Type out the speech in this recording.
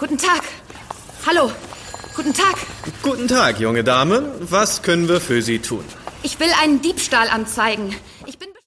Guten Tag. Hallo. Guten Tag. Guten Tag, junge Dame. Was können wir für Sie tun? Ich will einen Diebstahl anzeigen.